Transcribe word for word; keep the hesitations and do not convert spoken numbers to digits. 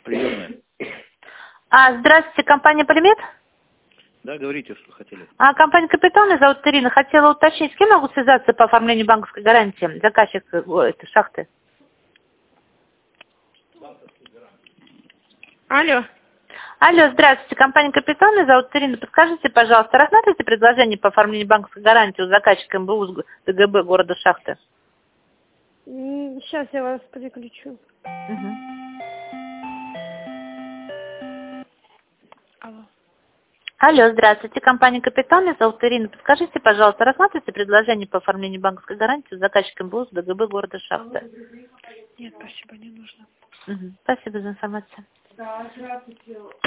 Приемная. А, здравствуйте, компания «Полимет»? Да, говорите, что хотели. А, компания «Капитан», меня зовут Ирина. Хотела уточнить, с кем могу связаться по оформлению банковской гарантии? Заказчик о, этой шахты. Алло. Алло, здравствуйте, компания «Капитан», меня зовут Ирина. Подскажите, пожалуйста, рассматриваете предложение по оформлению банковской гарантии у заказчика эм бэ у ДГБ города Шахты? Сейчас я вас переключу. Угу. Алло. Алло, здравствуйте, компания «Капитан», меня зовут Ирина. Подскажите, пожалуйста, рассматриваете предложение по оформлению банковской гарантии у заказчика эм бэ у ДГБ города Шахты? Нет, спасибо, не нужно. Угу. Спасибо за информацию. Да, здравствуйте.